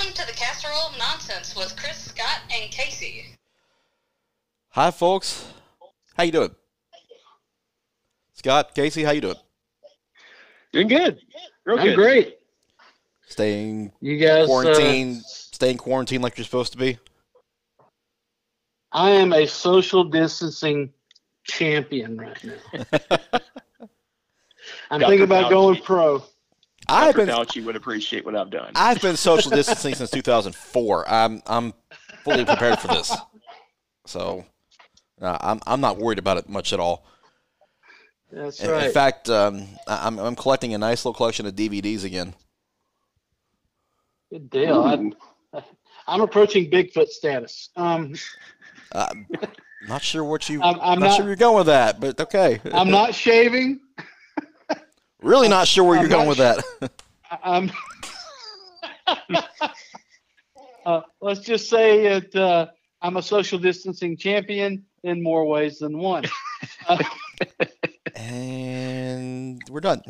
welcome to the Casserole of Nonsense with Chris, Scott, and Casey. Hi, folks. How you doing? Scott, Casey, how you doing? Doing good. Real I'm good. great. Staying You guys, staying quarantined like you're supposed to be? I am a social distancing champion right now. I'm Dr. thinking about Fauci. going pro. Dr. Fauci would appreciate what I've done. I've been social distancing since 2004. I'm fully prepared for this, so I'm not worried about it much at all. That's In fact, I'm collecting a nice little collection of DVDs again. Good deal. I'm approaching Bigfoot status. Not sure what you. I'm not sure where you're going with that, but okay. I'm not shaving. Really not sure where you're going with that. I'm. Let's just say that I'm a social distancing champion in more ways than one. And we're done.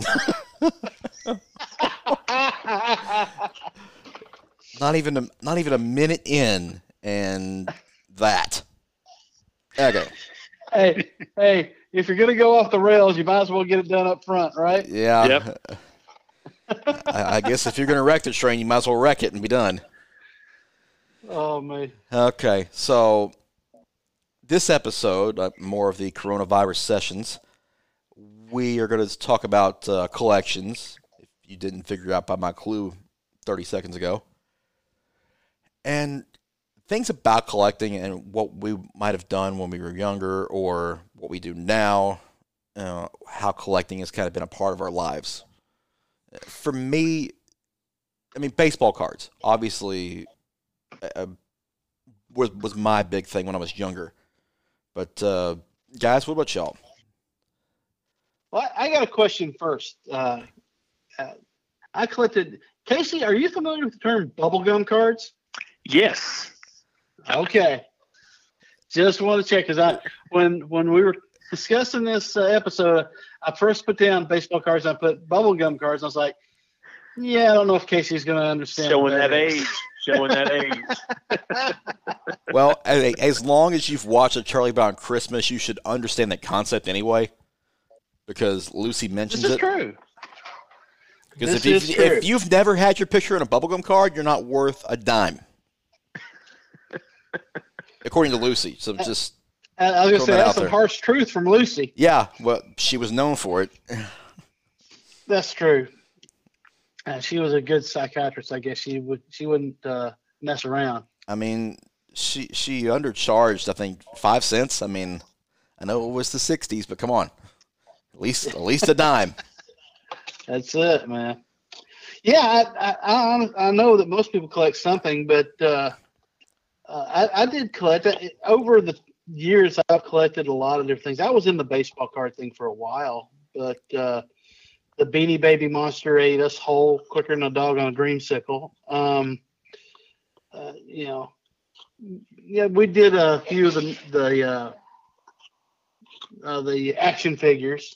Not even a minute in, and that. Okay. Hey, if you're gonna go off the rails, you might as well get it done up front, right? Yeah. Yep. I guess if you're going to wreck the train, you might as well wreck it and be done. Oh man. Okay, so this episode, more of the coronavirus sessions, we are going to talk about collections, if you didn't figure out by my clue 30 seconds ago. And things about collecting and what we might have done when we were younger or what we do now, how collecting has kind of been a part of our lives. For me, I mean, baseball cards, obviously, was my big thing when I was younger. But, guys, what about y'all? Well, I got a question first. I collected. Casey, are you familiar with the term bubblegum cards? Yes. Okay. Just want to check because when we were discussing this episode, I first put down baseball cards. I put bubblegum cards. I was like, yeah, I don't know if Casey's going to understand. Showing that age. Showing that age. Well, as long as you've watched a Charlie Brown Christmas, you should understand that concept anyway, because Lucy mentions This is it. true. Because This is true. if you've never had your picture in a bubblegum card, you're not worth a dime. According to Lucy. So just I was going to say, that out that's some there. harsh truth from Lucy. Yeah, well, she was known for it. That's true. She was a good psychiatrist. I guess she wouldn't mess around. I mean, she undercharged, I think, 5 cents. I mean, I know it was the 60s, but come on. At least a dime. That's it, man. Yeah, I know that most people collect something, but I did collect. Over the years, I've collected a lot of different things. I was in the baseball card thing for a while, but the Beanie Baby monster ate us whole quicker than a dog on a dreamsicle. Yeah, we did a few of the action figures.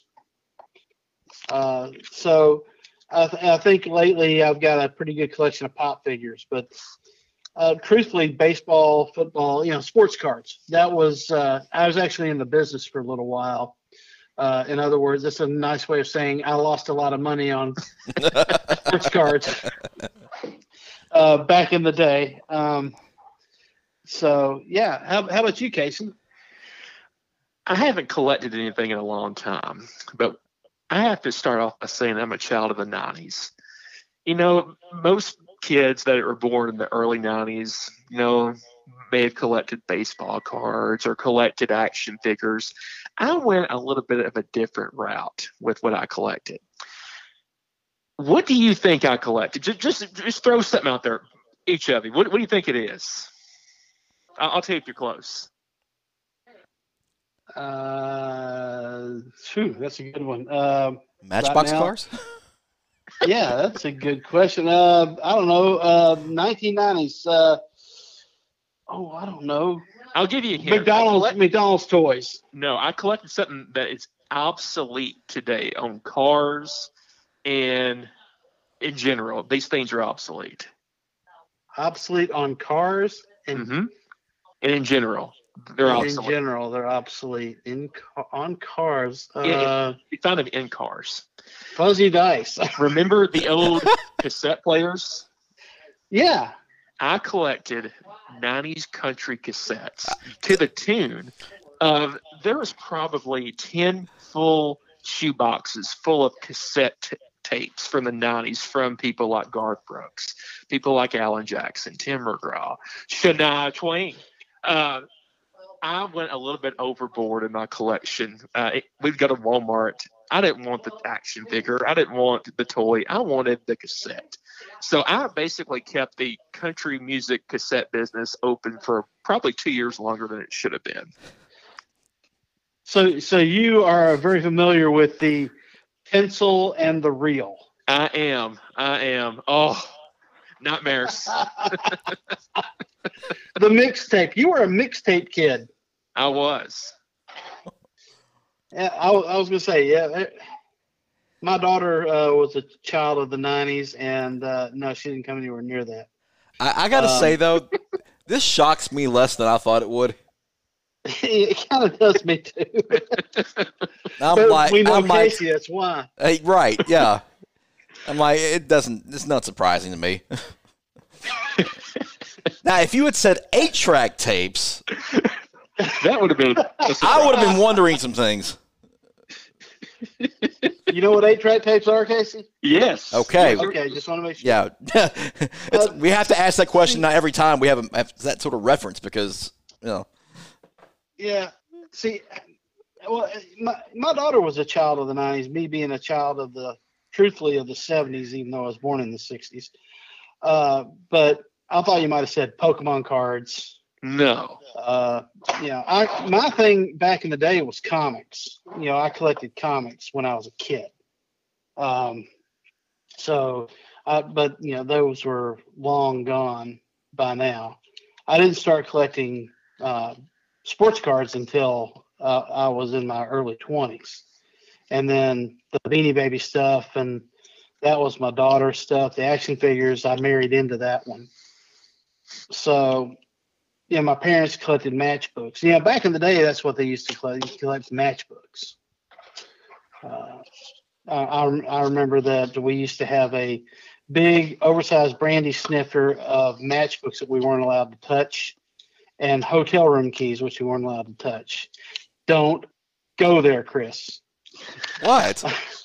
So I think lately I've got a pretty good collection of pop figures, but truthfully, baseball, football, sports cards. That was I was actually in the business for a little while. In other words, it's a nice way of saying I lost a lot of money on sports cards back in the day. So yeah, how about you, Casey? I haven't collected anything in a long time, but I have to start off by saying I'm a child of the 90s. Most kids that were born in the early 90s, may have collected baseball cards or collected action figures. I went a little bit of a different route with what I collected. What do you think I collected? Just throw something out there, each of you. What do you think it is? I'll tell you if you're close. That's a good one. Matchbox right now- cars? Yeah, that's a good question. I don't know. 1990s. I don't know. I'll give you a hint. McDonald's toys. No, I collected something that is obsolete today on cars and in general. These things are obsolete. obsolete on cars and And in general, they're in obsolete. general. They're obsolete on cars. You find them in cars. Fuzzy dice. Remember the old cassette players? Yeah. I collected 90s country cassettes to the tune of there was probably 10 full shoe boxes full of cassette tapes from the 90s from people like Garth Brooks, people like Alan Jackson, Tim McGraw, Shania Twain. I went a little bit overboard in my collection. We'd go to Walmart. I didn't want the action figure. I didn't want the toy. I wanted the cassette. So I basically kept the country music cassette business open for probably 2 years longer than it should have been. So you are very familiar with the pencil and the reel. I am. Oh, nightmares. The mixtape. You were a mixtape kid. I was. Yeah, I was going to say, yeah. My daughter was a child of the 90s, and no, she didn't come anywhere near that. I got to say, though, this shocks me less than I thought it would. It kind of does me, too. We know Casey, that's why. Hey, right, yeah. I'm like, it's not surprising to me. Now, if you had said 8-track tapes, that would have been. I would have been wondering some things. You know what 8-track tapes are, Casey? Yes. Okay. Okay, just want to make sure. Yeah. We have to ask that question not every time we have that sort of reference because, you know. Yeah. See, well, my daughter was a child of the 90s, me being a child of the 70s, even though I was born in the 60s. But I thought you might have said Pokemon cards. No. My thing back in the day was comics. I collected comics when I was a kid. But those were long gone by now. I didn't start collecting sports cards until I was in my early 20s. And then the Beanie Baby stuff, and that was my daughter's stuff. The action figures, I married into that one. So, my parents collected matchbooks. Back in the day, that's what they used to collect. They used to collect matchbooks. I remember that we used to have a big, oversized brandy sniffer of matchbooks that we weren't allowed to touch, and hotel room keys, which we weren't allowed to touch. Don't go there, Chris. What?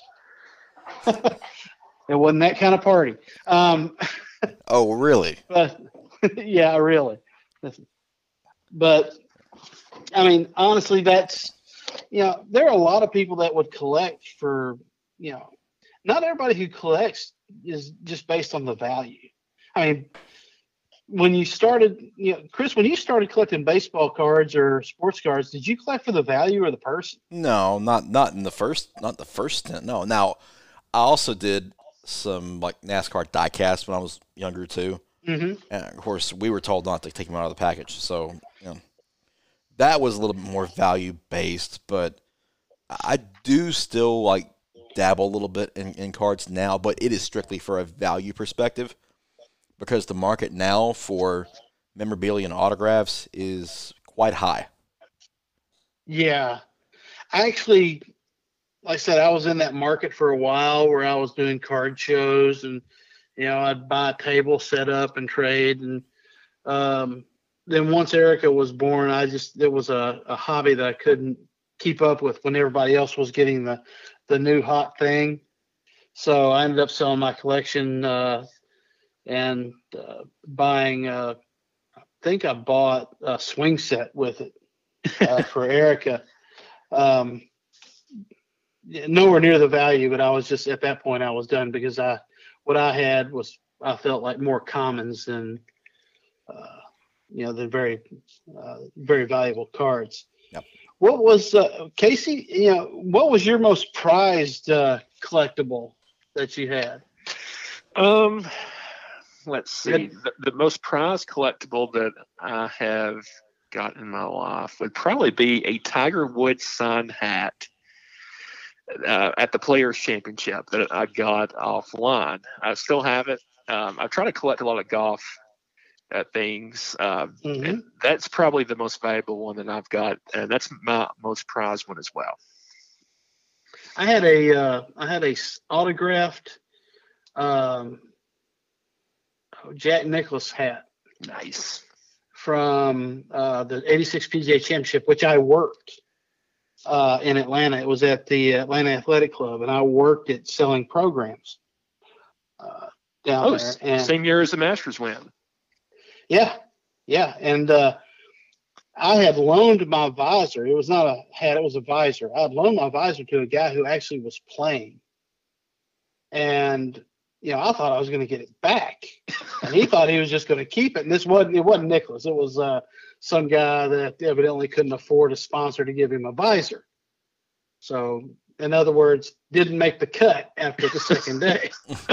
It wasn't that kind of party. Oh, really? But, yeah, really. But, I mean, honestly, that's, there are a lot of people that would collect for, not everybody who collects is just based on the value. I mean, when you started, Chris, when you started collecting baseball cards or sports cards, did you collect for the value or the person? No, not the first stint. No. Now, I also did some like NASCAR diecast when I was younger too. Mm-hmm. And of course, we were told not to take them out of the package, so that was a little bit more value based. But I do still like dabble a little bit in cards now, but it is strictly for a value perspective because the market now for memorabilia and autographs is quite high. Yeah, actually, like I said, I was in that market for a while where I was doing card shows and, I'd buy a table, set up and trade. And then once Erica was born, it was a hobby that I couldn't keep up with when everybody else was getting the new hot thing. So I ended up selling my collection and buying, I think I bought a swing set with it for Erica. Nowhere near the value, but I was just at that point I was done because what I had was I felt like more commons than than very very valuable cards. Yep. What was Casey? What was your most prized collectible that you had? Let's see. The most prized collectible that I have got in my life would probably be a Tiger Woods signed hat at the Players Championship that I got offline. I still have it. I try to collect a lot of golf things. Mm-hmm. And that's probably the most valuable one that I've got, and that's my most prized one as well. I had a autographed Jack Nicklaus hat Nice. from the '86 PGA Championship, which I worked in Atlanta. It was at the Atlanta Athletic Club, and I worked at selling programs down there. And Same year as the Masters win. yeah, and I had loaned my visor. It was not a hat; it was a visor. I had loaned my visor to a guy who actually was playing, and I thought I was going to get it back, and he thought he was just going to keep it. And it wasn't Nicholas. It was some guy that evidently couldn't afford a sponsor to give him a visor. So, in other words, didn't make the cut after the second day.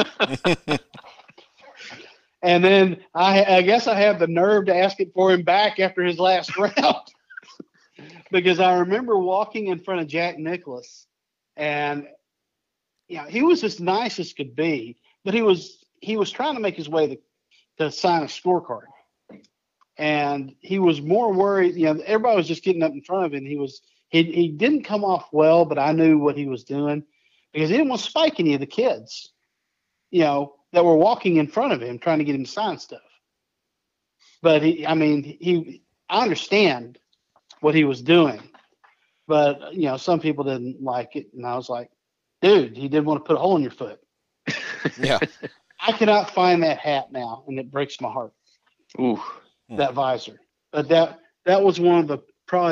And then I guess I have the nerve to ask it for him back after his last round, because I remember walking in front of Jack Nicklaus, and he was as nice as could be, but he was trying to make his way to sign a scorecard, and he was more worried. Everybody was just getting up in front of him. He didn't come off well, but I knew what he was doing, because he didn't want to spike any of the kids, that were walking in front of him trying to get him to sign stuff. But I understand what he was doing, but some people didn't like it, and I was like, dude, he didn't want to put a hole in your foot. Yeah. I cannot find that hat now, and it breaks my heart. Ooh. That visor. But that was one of the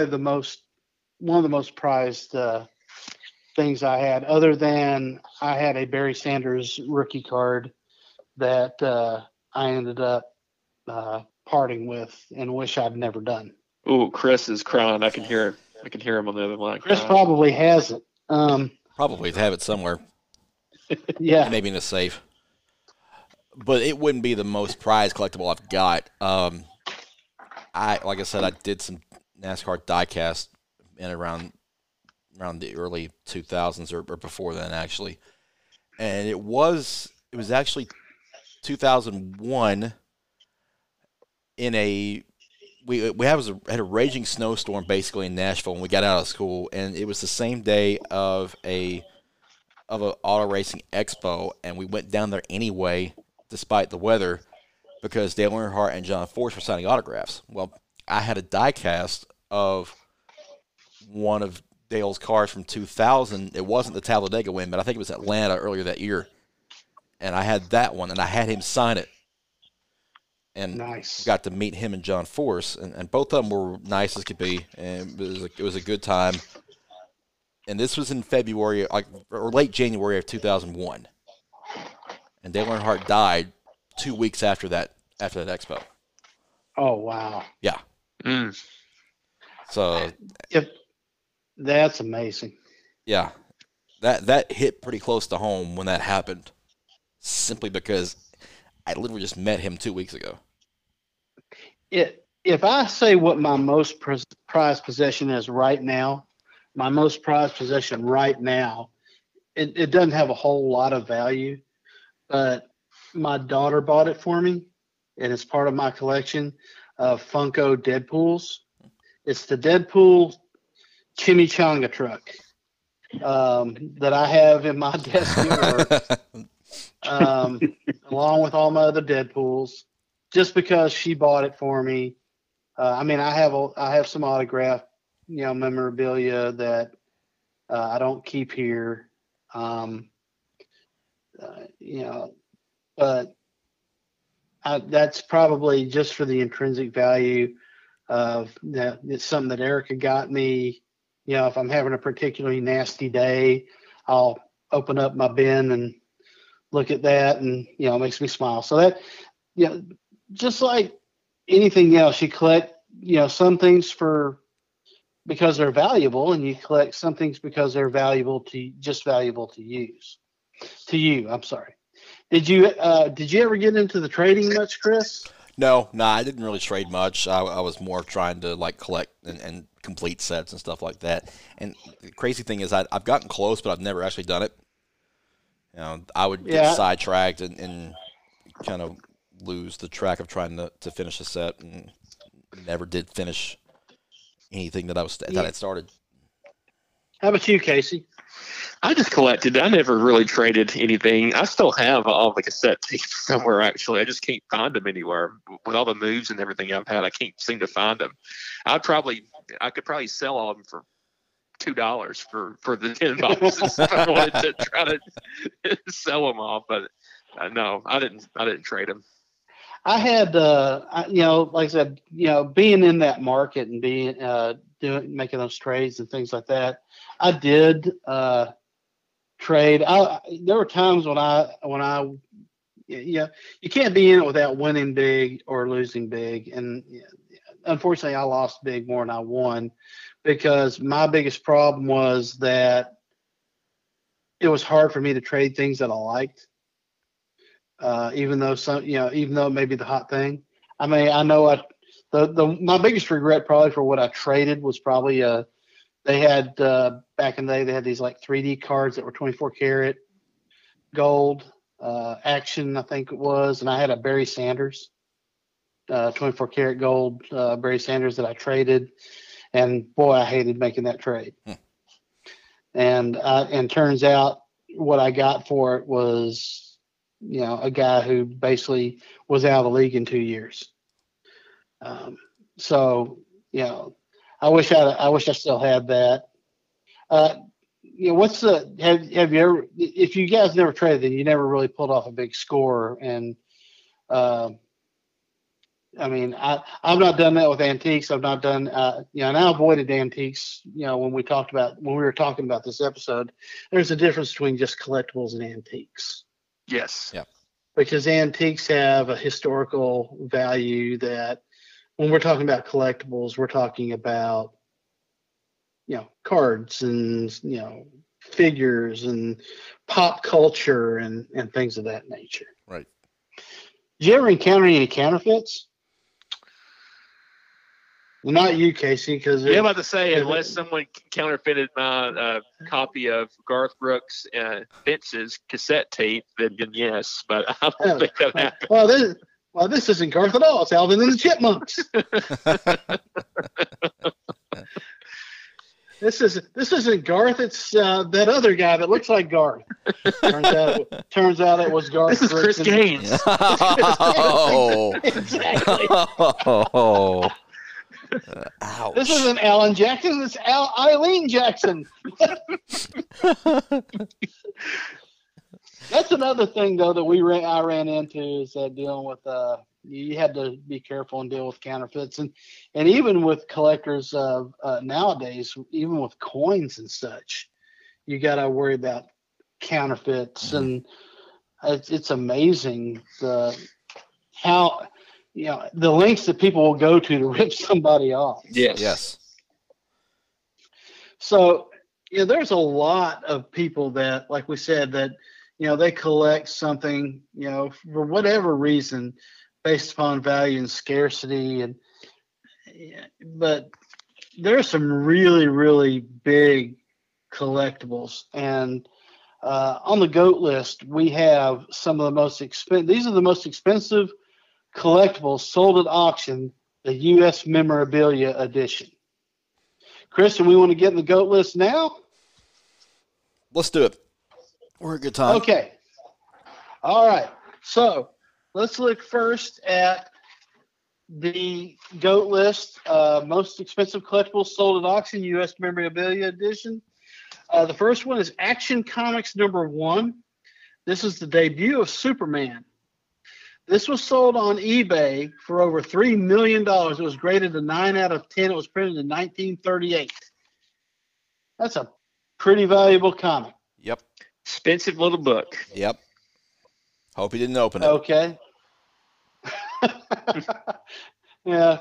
most prized things I had, other than I had a Barry Sanders rookie card that I ended up parting with and wish I'd never done. Ooh, Chris is crying. I can hear him on the other line. Chris probably has it. Probably have it somewhere. Yeah. Maybe in a safe. But it wouldn't be the most prized collectible I've got. Like I said, I did some NASCAR diecast in around the early 2000s or before then, actually. And it was actually 2001 in we had a raging snowstorm basically in Nashville when we got out of school, and it was the same day of a auto racing expo, and we went down there anyway despite the weather because Dale Earnhardt and John Force were signing autographs. Well, I had a diecast of one of Dale's cars from 2000. It wasn't the Talladega win, but I think it was Atlanta earlier that year. And I had that one, and I had him sign it. And nice. Got to meet him and John Force, and both of them were nice as could be, and it was a good time. And this was in February, or late January of 2001. And Dale Earnhardt died 2 weeks after that expo. Oh, wow. Yeah. Mm. So that's amazing. Yeah. That hit pretty close to home when that happened, simply because I literally just met him 2 weeks ago. If I say what my most prized possession is right now, my most prized possession right now, it doesn't have a whole lot of value, but my daughter bought it for me, and it's part of my collection of Funko Deadpools. It's the Deadpool chimichanga truck that I have in my desk at work, along with all my other Deadpools, just because she bought it for me. I have some autographed, memorabilia that I don't keep here, but that's probably just for the intrinsic value of that. It's something that Erica got me. If I'm having a particularly nasty day, I'll open up my bin and look at that, and it makes me smile. So that, just like anything else, you collect some things because they're valuable, and you collect some things because they're valuable to use. To you, I'm sorry. Did you ever get into the trading much, Chris? No, I didn't really trade much. I was more trying to collect and complete sets and stuff like that. And the crazy thing is I've gotten close, but I've never actually done it. I would get sidetracked and kind of lose the track of trying to finish a set, and never did finish anything that I had started. How about you, Casey? I just collected. I never really traded anything. I still have all the cassette tapes somewhere, actually. I just can't find them anywhere. With all the moves and everything I've had, I can't seem to find them. I could probably sell all of them for $2 for the 10 boxes if I wanted to try to sell them all. But no, I didn't trade them. I had, like I said, being in that market and being making those trades and things like that, I did trade. There were times when I you can't be in it without winning big or losing big, and unfortunately, I lost big more than I won, because my biggest problem was that it was hard for me to trade things that I liked. Even though it may be the hot thing. I mean, I know my biggest regret probably for what I traded was probably they had back in the day, they had these like 3D cards that were 24 karat gold action, I think it was, and I had a Barry Sanders 24 karat gold Barry Sanders that I traded, and boy, I hated making that trade. And turns out what I got for it was a guy who basically was out of the league in 2 years. So I wish I still had that. What's the have you ever, if you guys never traded, then you never really pulled off a big score? And I mean, I've not done that with antiques. I've not done, and I avoided antiques. When we were talking about this episode, there's a difference between just collectibles and antiques. Yes. Yeah. Because antiques have a historical value that, when we're talking about collectibles, we're talking about, cards and, figures and pop culture and things of that nature. Right. Did you ever encounter any counterfeits? Well, not you, Casey, because I'm about to say, unless someone counterfeited my copy of Garth Brooks' Fences cassette tape, then yes, but I don't think that happened. Well, this isn't Garth at all. It's Alvin and the Chipmunks. This isn't Garth. It's that other guy that looks like Garth. Turns out it was Garth. This is Chris Gaines. Oh, exactly. Oh. Ouch. This isn't Alan Jackson. It's Eileen Jackson. That's another thing, though, that I ran into, is that dealing with you had to be careful and deal with counterfeits, and even with collectors nowadays, even with coins and such, you got to worry about counterfeits, and it's amazing how. The lengths that people will go to rip somebody off. Yes. So, there's a lot of people that, like we said, that, they collect something, for whatever reason, based upon value and scarcity. But there's some really, really big collectibles. And on the GOAT list, we have some of the most expensive. These are the most expensive collectibles sold at auction, the U.S. Memorabilia Edition. Chris, do we want to get in the GOAT list now? Let's do it. We're a good time. Okay. All right. So let's look first at the GOAT list. Most expensive collectibles sold at auction, U.S. Memorabilia Edition. The first one is Action Comics #1. This is the debut of Superman. This was sold on eBay for over $3 million. It was graded a 9 out of 10. It was printed in 1938. That's a pretty valuable comic. Yep. Expensive little book. Yep. Hope he didn't open it. Okay. Yeah.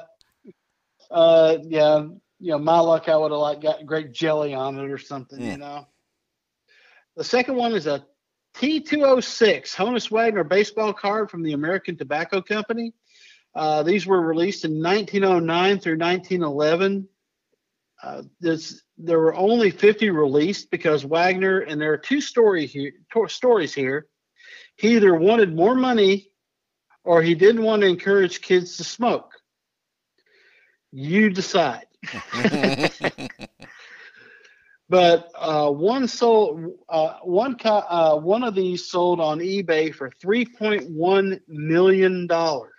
My luck, I would have got great jelly on it or something, The second one is a T206 Honus Wagner baseball card from the American Tobacco Company. These were released in 1909 through 1911. There were only 50 released because Wagner, and there are two stories here. He either wanted more money or he didn't want to encourage kids to smoke. You decide. But one of these sold on eBay for $3.1 million.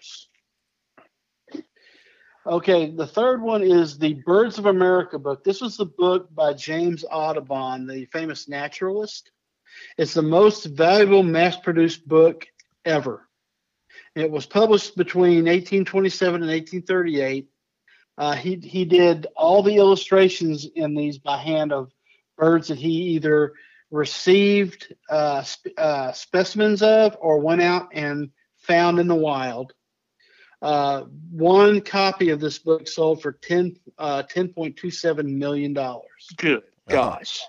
Okay, the third one is the Birds of America book. This was the book by James Audubon, the famous naturalist. It's the most valuable mass-produced book ever. It was published between 1827 and 1838. He did all the illustrations in these by hand of birds that he either received specimens of or went out and found in the wild. One copy of this book sold for $10.27 million. Good gosh.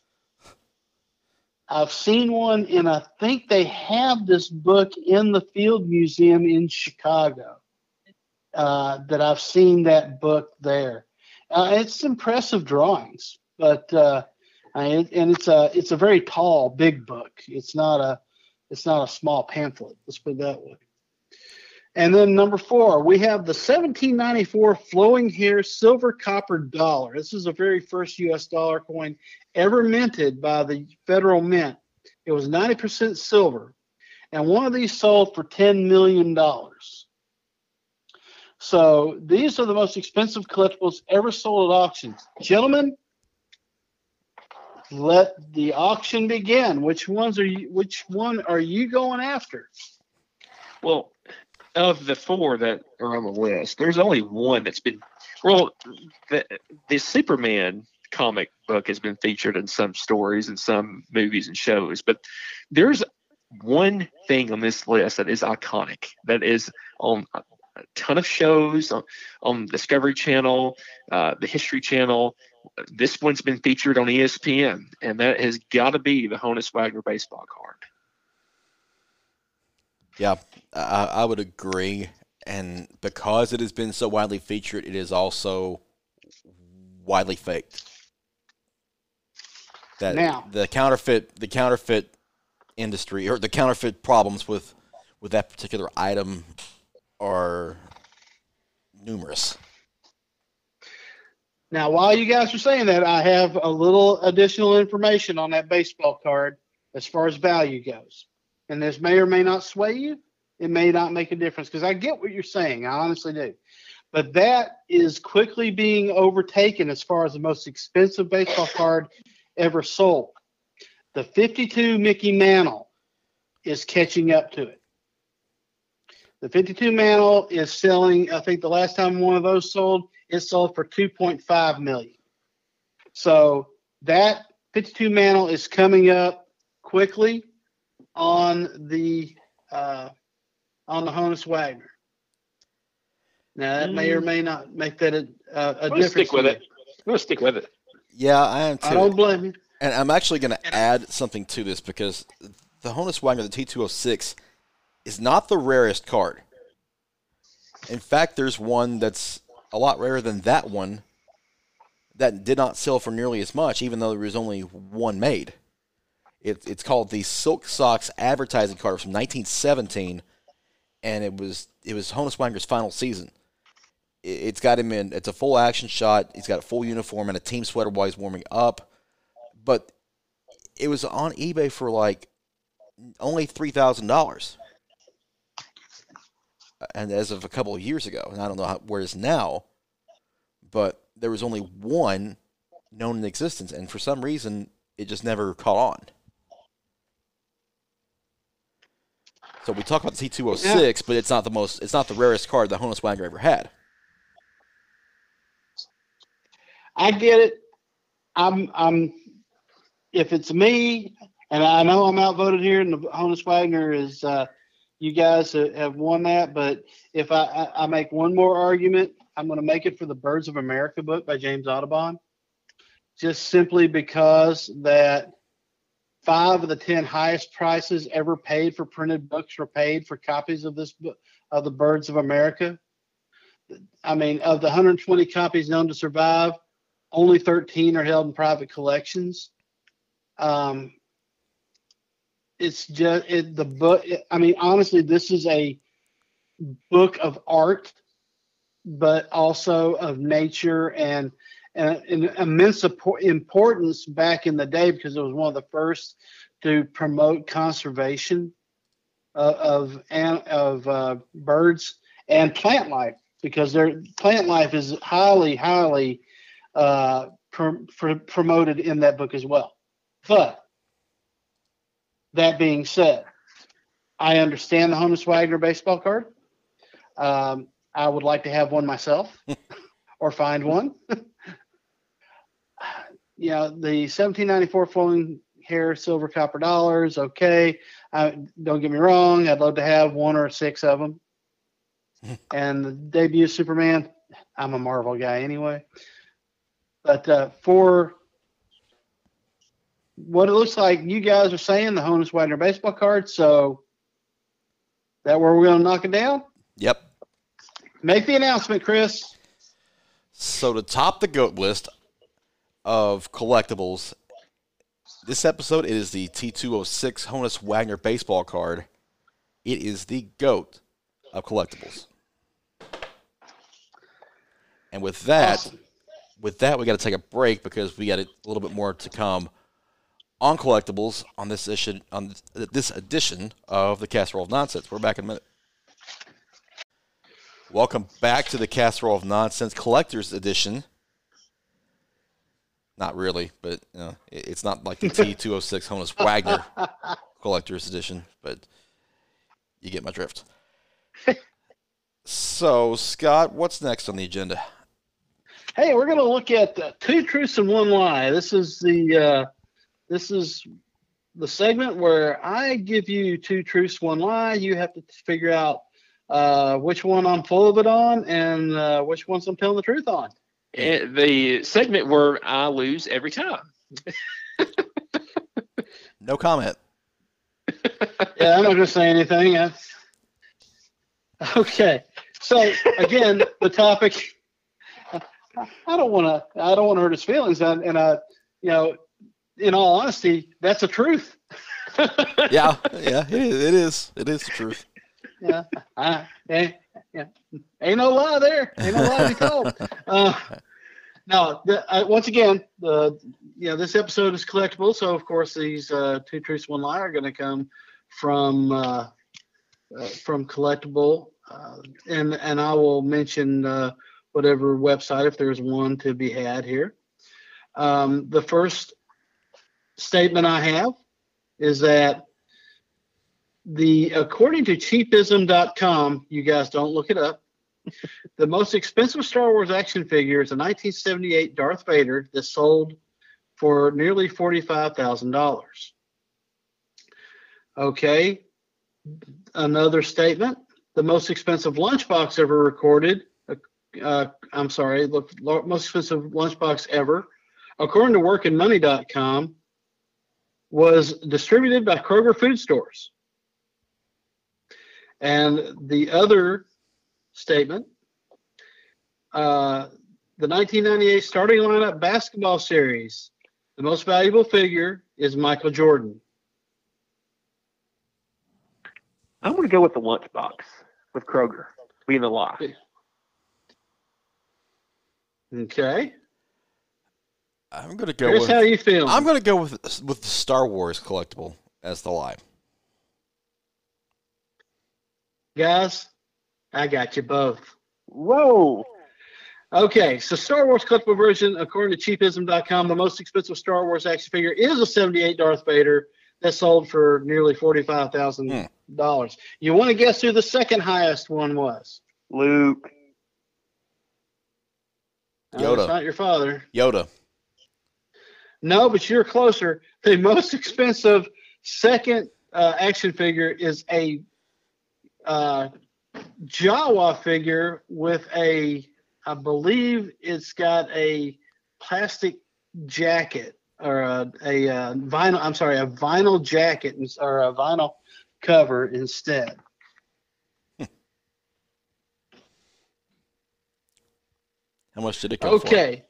I've seen one, and I think they have this book in the Field Museum in Chicago. That I've seen that book there. It's impressive drawings, but it's a very tall, big book. It's not a small pamphlet. Let's put it that way. And then number 4, we have the 1794 flowing hair silver copper dollar. This is the very first U.S. dollar coin ever minted by the Federal Mint. It was 90% silver, and one of these sold for $10 million. So these are the most expensive collectibles ever sold at auctions. Gentlemen, let the auction begin. Which one are you going after? Well, of the 4 that are on the list, there's only one that's been the Superman comic book has been featured in some stories and some movies and shows, but there's one thing on this list that is iconic, that is on a ton of shows on Discovery Channel, the History Channel. This one's been featured on ESPN, and that has got to be the Honus Wagner baseball card. Yeah, I would agree. And because it has been so widely featured, it is also widely faked. That now, the counterfeit industry, or the counterfeit problems with that particular item, are numerous. Now, while you guys are saying that, I have a little additional information on that baseball card as far as value goes. And this may or may not sway you. It may not make a difference, because I get what you're saying. I honestly do. But that is quickly being overtaken as far as the most expensive baseball card ever sold. The 52 Mickey Mantle is catching up to it. The 52 Mantle is selling, I think the last time one of those sold, it sold for $2.5 million. So that 52 Mantle is coming up quickly on the Honus Wagner. Now that may or may not make that a difference. Stick with it. We'll stick with it. Yeah, I am too. I don't blame you. And I'm actually going to add something to this, because the Honus Wagner, the T206, is not the rarest card. In fact, there's one that's a lot rarer than that one that did not sell for nearly as much, even though there was only one made. It's called the Silk Sox advertising card from 1917, and it was Honus Wagner's final season. It's got him in. It's a full action shot. He's got a full uniform and a team sweater while he's warming up. But it was on eBay for like only $3,000, and as of a couple of years ago, and I don't know where it is now, but there was only one known in existence, and for some reason, it just never caught on. So we talk about the T206, but it's not the rarest card that Honus Wagner ever had. I get it. I'm if it's me, and I know I'm outvoted here, and the Honus Wagner is you guys have won that, but if I make one more argument, I'm going to make it for the Birds of America book by James Audubon, just simply because that 5 of the 10 highest prices ever paid for printed books were paid for copies of this book, of the Birds of America. I mean, of the 120 copies known to survive, only 13 are held in private collections. It's just the book. I mean, honestly, this is a book of art, but also of nature and immense importance back in the day because it was one of the first to promote conservation of birds and plant life, because their plant life is highly promoted in that book as well. But that being said, I understand the Honus Wagner baseball card. I would like to have one myself or find one. The 1794 flowing hair silver copper dollars, okay. Don't get me wrong, I'd love to have 1 or 6 of them. And the debut Superman, I'm a Marvel guy anyway. But for what it looks like you guys are saying, the Honus Wagner baseball card, so that where we're going to knock it down? Yep. Make the announcement, Chris. So to top the GOAT list of collectibles, this episode, it is the T206 Honus Wagner baseball card. It is the GOAT of collectibles. And with that, Awesome. we got to take a break because we got a little bit more to come on collectibles on this edition of the Casserole of Nonsense. We're back in a minute. Welcome back to the Casserole of Nonsense Collector's Edition. Not really, but it's not like the T206 Honus Wagner Collector's Edition, but you get my drift. So, Scott, what's next on the agenda? Hey, we're going to look at 2 truths and 1 lie. This is the segment where I give you 2 truths, 1 lie. You have to figure out which one I'm full of it on and which ones I'm telling the truth on. And the segment where I lose every time. No comment. Yeah, I'm not going to say anything. Okay. So again, the topic. I don't want to hurt his feelings, and in all honesty, that's the truth. Yeah, it is the truth. Yeah, ain't no lie there. Ain't no lie to be told. Now, once again, this episode is collectible, so of course these 2 truths, 1 lie are going to come from collectible, and I will mention whatever website if there's one to be had here. The first statement I have is that according to cheapism.com, you guys don't look it up, the most expensive Star Wars action figure is a 1978 Darth Vader that sold for nearly $45,000. Okay. Another statement, the most expensive lunchbox ever recorded, the most expensive lunchbox ever, according to workandmoney.com, was distributed by Kroger Food Stores. And the other statement, the 1998 starting lineup basketball series, the most valuable figure is Michael Jordan. I'm going to go with the lunchbox with Kroger being the lie. Okay. I'm going to go Here's how you feel. I'm going to go with the Star Wars collectible as the lie. Guys, I got you both. Whoa. Okay, so Star Wars collectible version, according to cheapism.com, the most expensive Star Wars action figure is a 78 Darth Vader that sold for nearly $45,000. You want to guess who the second highest one was? Luke. Yoda. It's not your father. Yoda. No, but you're closer. The most expensive second action figure is a Jawa figure with I believe it's got a plastic jacket or a vinyl jacket or a vinyl cover instead. How much did it go for? Okay.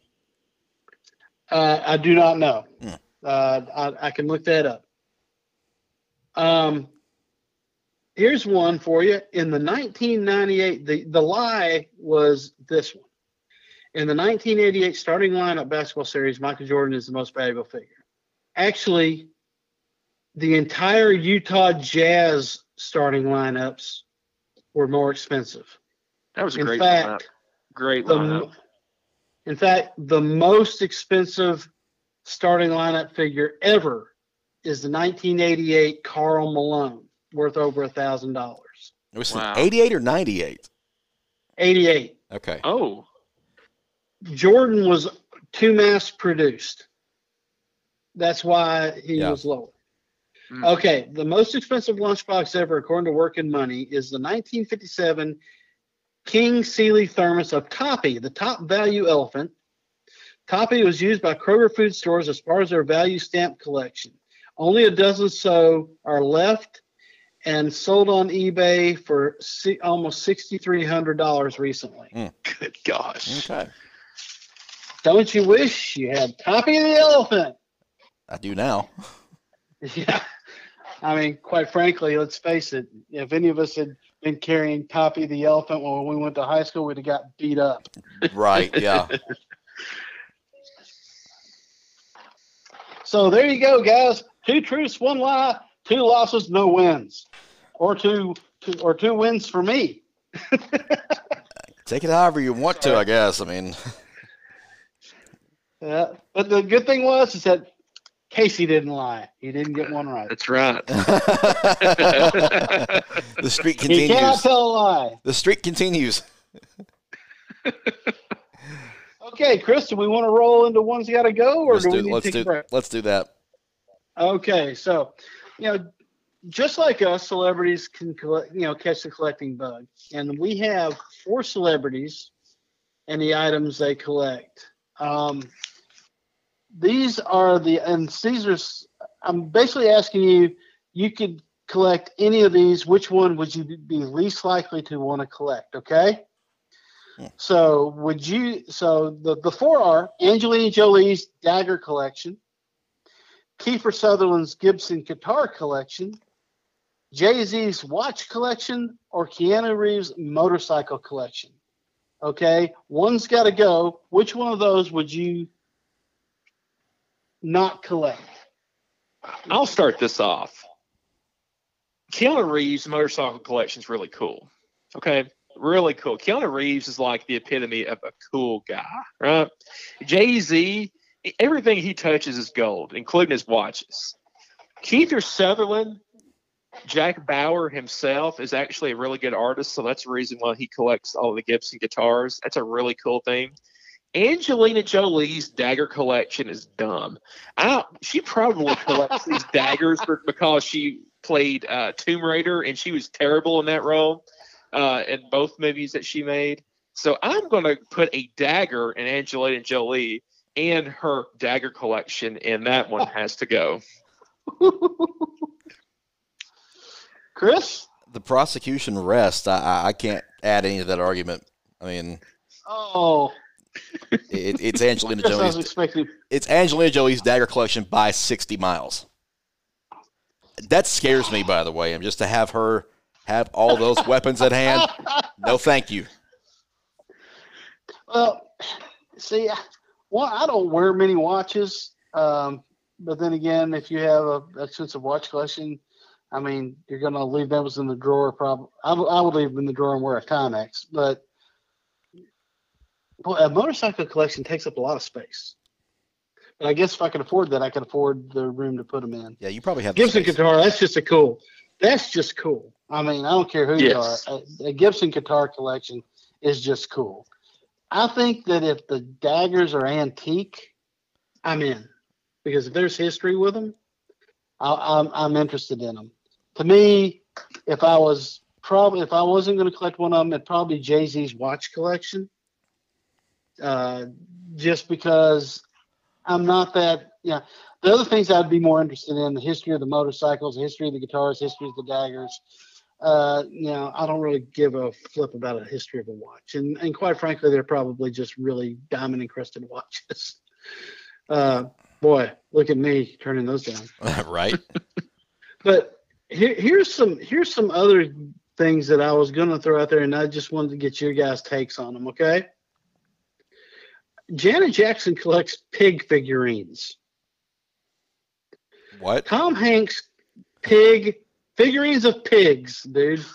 I do not know. I can look that up. Here's one for you. In the 1998, the lie was this one. In the 1988 starting lineup basketball series, Michael Jordan is the most valuable figure. Actually, the entire Utah Jazz starting lineups were more expensive. That was a In great fact, lineup. Great lineup. In fact, the most expensive starting lineup figure ever is the 1988 Karl Malone, worth over $1,000. It was Wow. 88 or 98? 88. Okay. Oh, Jordan was too mass produced. That's why he Yeah. was lower. Mm. Okay, the most expensive lunchbox ever, according to Work and Money, is the 1957 King Sealy thermos of Toppy, the top value elephant. Toppy was used by Kroger food stores as part of their value stamp collection. Only a dozen so are left and sold on eBay for almost $6,300 recently. good gosh. Okay. Don't you wish you had Toppy the elephant? I do now. Yeah. I mean, quite frankly, let's face it, if any of us had been carrying Toppy the elephant when we went to high school, we'd have got beat up. Right, yeah. So there you go, guys. 2 truths, 1 lie, 2 losses, no wins. Or two wins for me. Take it however you want to, I guess. I mean, Yeah. But the good thing is that Casey didn't lie. He didn't get one right. That's right. the streak He cannot continues. tell a lie. The streak continues. Okay, Chris, do we want to roll into one's got to go, or do we need to take a break? Let's do that. Okay, so, just like us, celebrities can catch the collecting bug, and we have 4 celebrities and the items they collect. These are I'm basically asking you. You could collect any of these. Which one would you be least likely to want to collect? Okay. So the 4 are Angelina Jolie's dagger collection, Kiefer Sutherland's Gibson guitar collection, Jay-Z's watch collection, or Keanu Reeves' motorcycle collection. Okay, one's got to go. Which one of those would you not collect? I'll start this off. Keanu Reeves' motorcycle collection is really cool. Okay, really cool. Keanu Reeves is like the epitome of a cool guy, right? Jay-Z, everything he touches is gold, including his watches. Kiefer Sutherland, Jack Bauer himself, is actually a really good artist, so that's the reason why he collects all the Gibson guitars. That's a really cool thing. Angelina Jolie's dagger collection is dumb. She probably collects these daggers because she played Tomb Raider, and she was terrible in that role in both movies that she made. So I'm going to put a dagger in Angelina Jolie and her dagger collection, and that one has to go. Chris? The prosecution rests. I can't add any to that argument. I mean, it's Angelina Chris, I was Jolie's. expecting. It's Angelina Jolie's dagger collection by 60 miles. That scares me, by the way. And just to have her have all those weapons at hand, no, thank you. Well, see, I don't wear many watches, but then again, if you have a expensive watch collection, I mean, you're going to leave those in the drawer. Probably, I would leave them in the drawer and wear a Timex. But boy, a motorcycle collection takes up a lot of space. But I guess if I could afford that, I could afford the room to put them in. Yeah, you probably have the Gibson space. guitar. That's just cool. I mean, I don't care who you are. A Gibson guitar collection is just cool. I think that if the daggers are antique, I'm in, because if there's history with them, I'm interested in them. To me, if I wasn't going to collect one of them, it'd probably be Jay-Z's watch collection. Just because I'm not that. Yeah, the other things I'd be more interested in: the history of the motorcycles, the history of the guitars, history of the daggers. I don't really give a flip about a history of a watch, and quite frankly, they're probably just really diamond encrusted watches. Boy, look at me turning those down. Right. But Here's some other things that I was going to throw out there, and I just wanted to get your guys' takes on them. Okay. Janet Jackson collects pig figurines. What? Tom Hanks figurines of pigs, dude.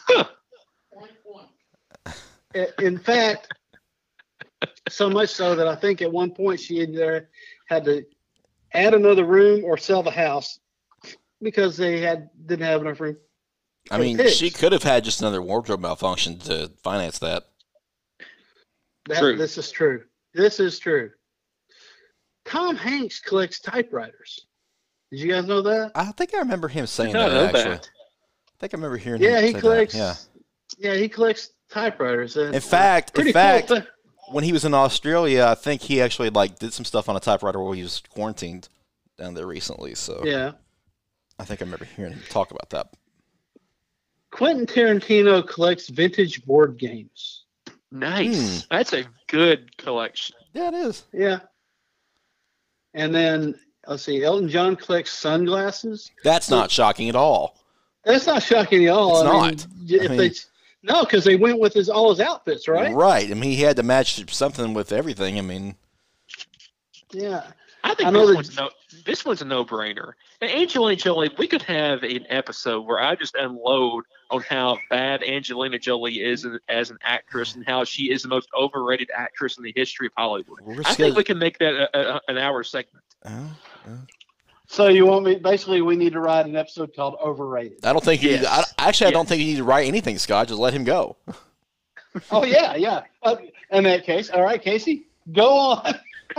In fact, so much so that I think at one point she either had to add another room or sell the house because they didn't have enough room. I mean, pigs. she could have had just another wardrobe malfunction to finance that. True. This is true. This is true. Tom Hanks collects typewriters. Did you guys know that? I think I remember him saying I that, know actually. that. I think I remember hearing Yeah, him he say collects. that. Yeah, he collects typewriters. In fact, pretty cool. when he was in Australia, I think he actually did some stuff on a typewriter while he was quarantined down there recently. So Yeah. I think I remember hearing him talk about that. Quentin Tarantino collects vintage board games. Nice. That's a good collection. Yeah, it is. Yeah. And then let's see, Elton John collects sunglasses. That's not shocking at all. That's not shocking at all. It's not. No, because they went with all his outfits, right? Right. I mean, he had to match something with everything. I mean, Yeah. I think this one's a no-brainer. And Angelina Jolie, we could have an episode where I just unload on how bad Angelina Jolie is as an actress and how she is the most overrated actress in the history of Hollywood. I think we can make that an hour segment. So you want me? Basically, we need to write an episode called "Overrated." I don't think you. Yes. I don't think you need to write anything, Scott. Just let him go. Oh yeah. In that case, all right, Casey, go on.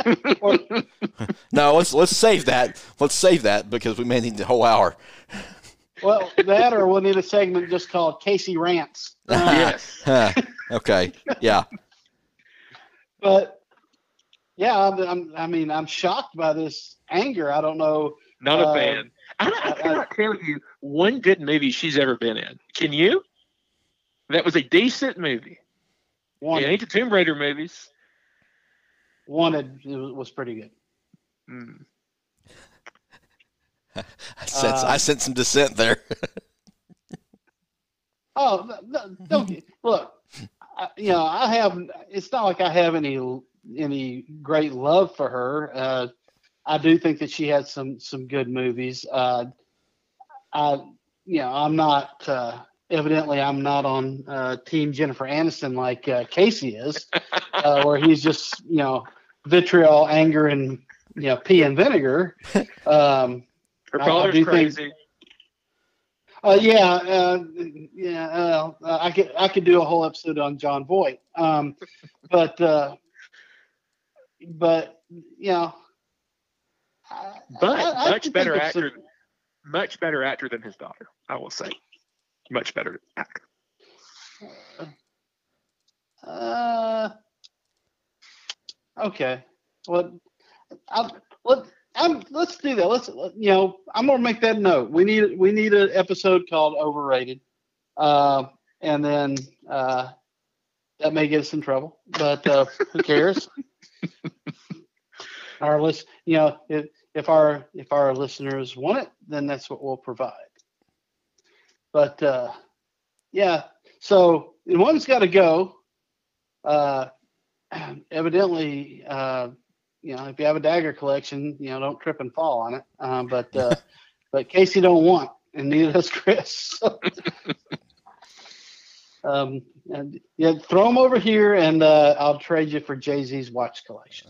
No, let's save that. Let's save that because we may need the whole hour. Well, that or we'll need a segment just called Casey Rants. Yes. Okay. Yeah. But yeah, I'm shocked by this anger. I don't know. Not a fan. I cannot tell you one good movie she's ever been in. Can you? That was a decent movie. It ain't the Tomb Raider movies. Wanted was pretty good. Mm. I sense some dissent there. Don't look. I have. It's not like I have any great love for her. I do think that she had some good movies. I'm not. Evidently, I'm not on Team Jennifer Aniston like Casey is, where he's just vitriol, anger, and pea and vinegar. Her father's crazy. I could do a whole episode on John Voight. But much better actor than his daughter, I will say. Much better actor. Okay. Well, let's do that. I'm gonna make that note. We need an episode called Overrated, and then that may get us in trouble, but who cares? If our listeners want it, then that's what we'll provide. But so one's got to go. Evidently, if you have a dagger collection, don't trip and fall on it. But Casey don't want, and neither does Chris. And throw them over here, and I'll trade you for Jay-Z's watch collection.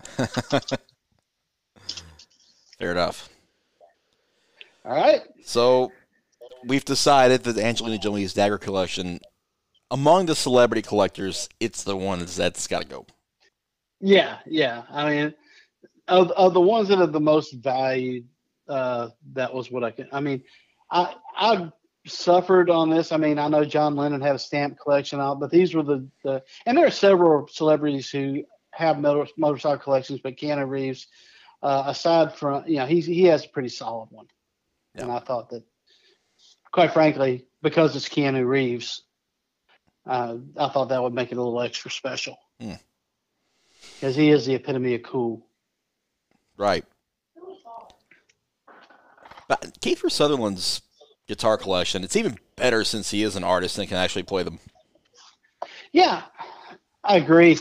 Fair enough. All right. So we've decided that Angelina Jolie's dagger collection, among the celebrity collectors, it's the one that's got to go. Yeah. I mean, of the ones that are the most valued, that was what I suffered on this. I mean, I know John Lennon had a stamp collection out, but these were the and there are several celebrities who have motorcycle collections, but Keanu Reeves, aside from, he has a pretty solid one. Yeah. And I thought that, quite frankly, because it's Keanu Reeves, I thought that would make it a little extra special. Because he is the epitome of cool. Right. But Kiefer Sutherland's guitar collection. It's even better since he is an artist and can actually play them. Yeah, I agree.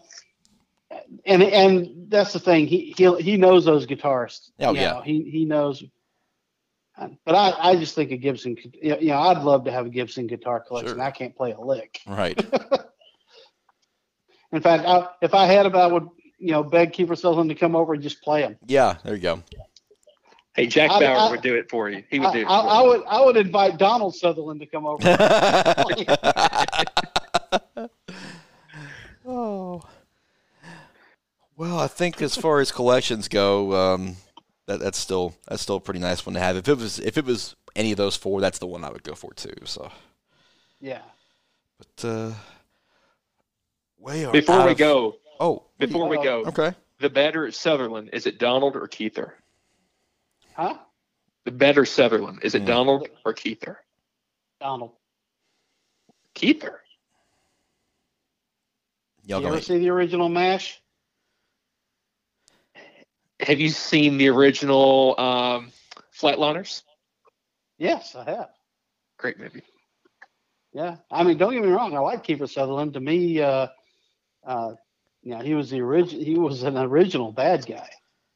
And that's the thing. He knows those guitarists. Oh, You yeah. know, he knows. But I just think a Gibson. I'd love to have a Gibson guitar collection. Sure. I can't play a lick. Right. In fact, if I had them, I would beg Kiefer Sutherland to come over and just play them. Yeah, there you go. Hey, Jack Bauer would do it for you. He would do it. I would invite Donald Sutherland to come over. Oh. Well, I think as far as collections go, that's still a pretty nice one to have. If it was any of those four, that's the one I would go for too. So. Yeah. But Before we go, okay. the better Sutherland, is it Donald or Keither? Huh? The better Sutherland, is it Donald or Keither? Donald. Keither. Y'all You gonna ever see the original MASH? Have you seen the original Flatliners? Yes, I have. Great movie. Yeah, I mean, don't get me wrong. I like Kiefer Sutherland. To me, he was He was an original bad guy.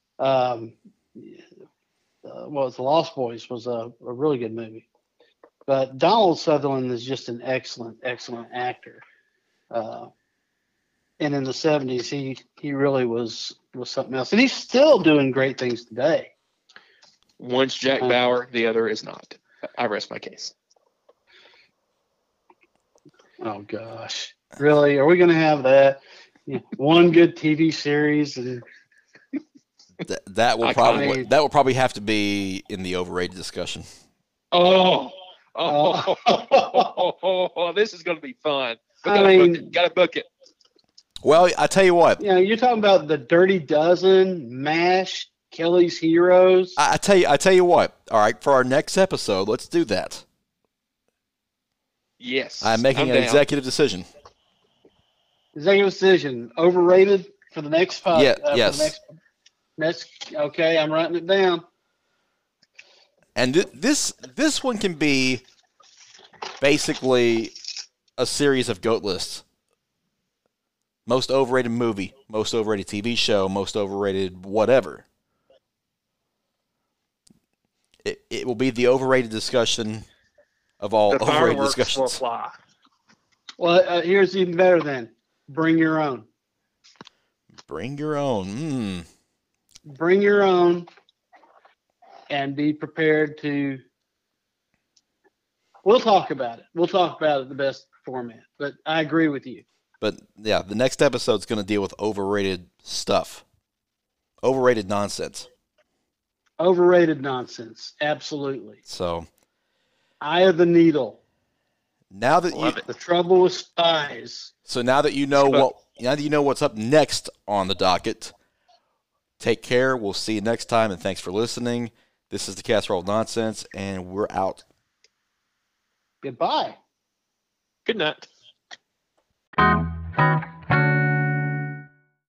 The Lost Boys was a really good movie. But Donald Sutherland is just an excellent actor. And in the 70s, he really was something else. And he's still doing great things today. One's Jack Bauer, the other is not. I rest my case. Oh, gosh. Really? Are we going to have that? Yeah, one good TV series? And that will probably have to be in the overrated discussion. Oh, this is going to be fun. Got to book it. Well, I tell you what. You're talking about the Dirty Dozen, MASH, Kelly's Heroes. I tell you what. All right, for our next episode, let's do that. Yes. I'm making an executive decision. Executive decision. Overrated for the next pod. Yes. Okay, I'm writing it down. And this one can be basically a series of GOAT lists. Most overrated movie, most overrated TV show, most overrated whatever. It will be the overrated discussion of all the overrated fireworks discussions. will fly. Well, here's even better then. Bring your own. Bring your own. Bring your own and be prepared to... We'll talk about it. We'll talk about it the best format. But I agree with you. But, yeah, the next episode's going to deal with overrated stuff. Overrated nonsense. Overrated nonsense. Absolutely. So... Eye of the Needle. Now that The Trouble with Spies. So now that you know what's up next on the docket, take care. We'll see you next time, and thanks for listening. This is the Casserole Nonsense, and we're out. Goodbye. Good night.